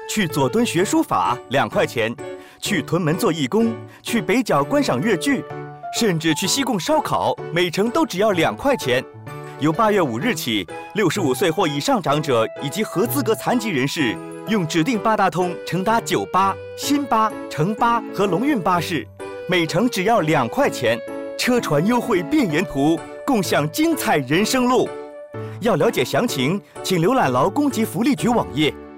去佐敦学书法2块钱，去屯门做义工，去北角观赏粤剧，甚至去西贡烧烤，每程都只要2块钱。由8月5日起，65岁或以上长者以及合资格残疾人士，用指定八达通乘搭九巴、新巴、城巴和龙运巴士，每程只要2块钱，车船优惠遍沿途，共享精彩人生路。要了解详情，请浏览劳工及福利局网页。